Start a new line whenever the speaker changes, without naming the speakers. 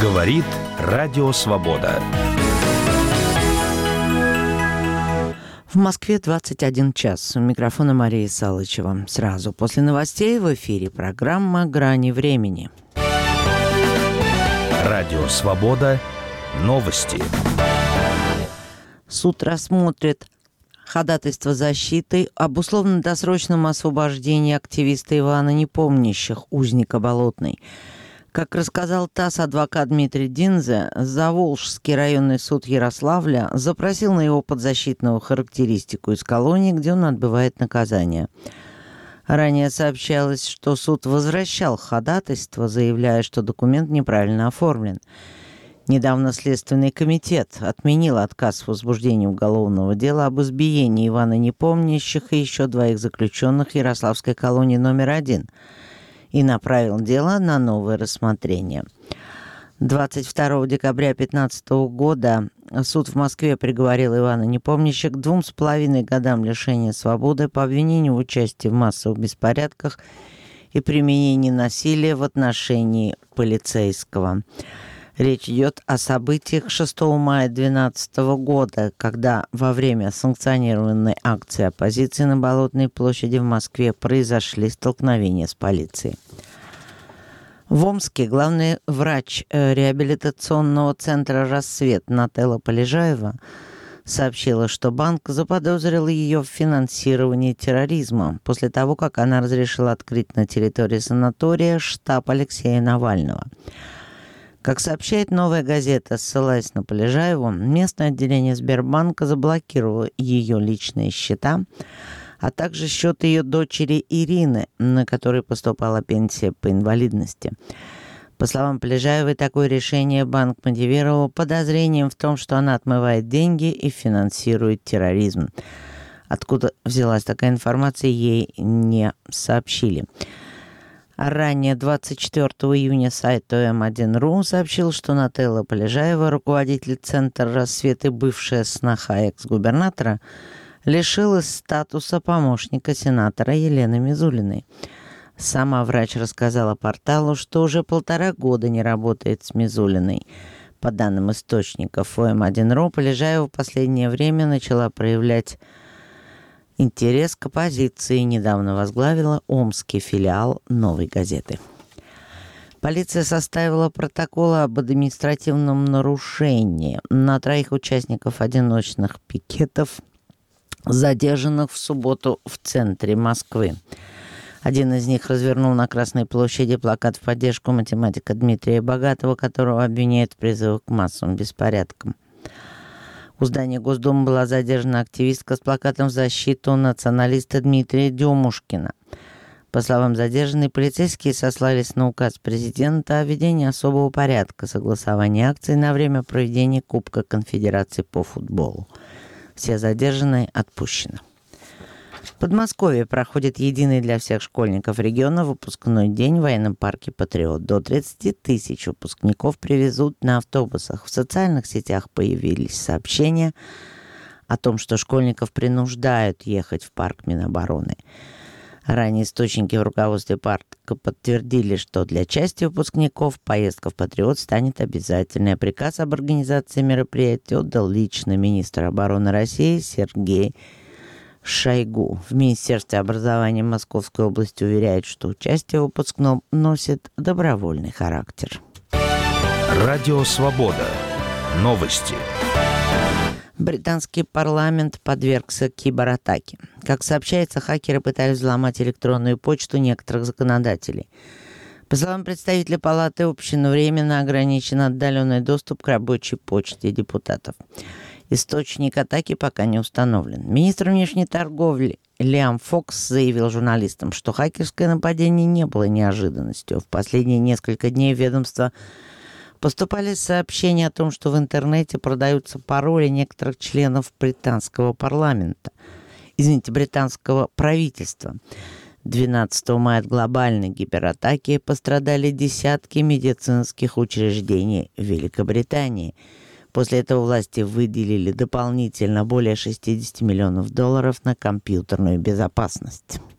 Говорит Радио Свобода.
В Москве 21 час. У микрофона Мария Салычева. Сразу после новостей в эфире программа «Грани времени».
Радио Свобода. Новости.
Суд рассмотрит ходатайство защиты об условно-досрочном освобождении активиста Ивана Непомнящих, узника Болотной. Как рассказал ТАСС адвокат Дмитрий Динзе, Заволжский районный суд Ярославля запросил на его подзащитную характеристику из колонии, где он отбывает наказание. Ранее сообщалось, что суд возвращал ходатайство, заявляя, что документ неправильно оформлен. Недавно Следственный комитет отменил отказ в возбуждении уголовного дела об избиении Ивана Непомнящих и еще двоих заключенных Ярославской колонии номер 1 и направил дело на новое рассмотрение. 22 декабря 2015 года суд в Москве приговорил Ивана Непомнящих к 2,5 годам лишения свободы по обвинению в участии в массовых беспорядках и применении насилия в отношении полицейского. Речь идет о событиях 6 мая 2012 года, когда во время санкционированной акции оппозиции на Болотной площади в Москве произошли столкновения с полицией. В Омске главный врач реабилитационного центра «Рассвет» Нателла Полежаева сообщила, что банк заподозрил ее в финансировании терроризма после того, как она разрешила открыть на территории санатория штаб Алексея Навального. Как сообщает «Новая газета», ссылаясь на Полежаеву, местное отделение Сбербанка заблокировало ее личные счета, а также счет ее дочери Ирины, на которой поступала пенсия по инвалидности. По словам Полежаевой, такое решение банк мотивировал подозрением в том, что она отмывает деньги и финансирует терроризм. Откуда взялась такая информация, ей не сообщили. Ранее 24 июня сайт ОМ1.ру сообщил, что Нателла Полежаева, руководитель Центра «Рассвет» и бывшая сноха экс-губернатора, лишилась статуса помощника сенатора Елены Мизулиной. Сама врач рассказала порталу, что уже 1,5 года не работает с Мизулиной. По данным источников ОМ1.ру, Полежаева в последнее время начала проявлять интерес к оппозиции и недавно возглавила омский филиал «Новой газеты». Полиция составила протокол об административном нарушении на 3 участников одиночных пикетов, задержанных в субботу в центре Москвы. Один из них развернул на Красной площади плакат в поддержку математика Дмитрия Богатого, которого обвиняют в призывах к массовым беспорядкам. У здания Госдумы была задержана активистка с плакатом в защиту националиста Дмитрия Демушкина. По словам задержанной, полицейские сослались на указ президента о введении особого порядка согласования акций на время проведения Кубка Конфедерации по футболу. Все задержанные отпущены. В Подмосковье проходит единый для всех школьников региона выпускной день в военном парке «Патриот». До 30 тысяч выпускников привезут на автобусах. В социальных сетях появились сообщения о том, что школьников принуждают ехать в парк Минобороны. Ранее источники в руководстве парка подтвердили, что для части выпускников поездка в «Патриот» станет обязательной. Приказ об организации мероприятия отдал лично министр обороны России Сергей Шойгу. В Министерстве образования Московской области уверяют, что участие в выпускном носит добровольный характер.
Радио Свобода. Новости.
Британский парламент подвергся кибератаке. Как сообщается, хакеры пытались взломать электронную почту некоторых законодателей. По словам представителя Палаты общин, временно ограничен отдаленный доступ к рабочей почте депутатов. Источник атаки пока не установлен. Министр внешней торговли Лиам Фокс заявил журналистам, что хакерское нападение не было неожиданностью. В последние несколько дней ведомство поступали сообщения о том, что в интернете продаются пароли некоторых членов британского правительства. 12 мая от глобальной гиператаки пострадали десятки медицинских учреждений Великобритании. После этого власти выделили дополнительно более $60 миллионов на компьютерную безопасность.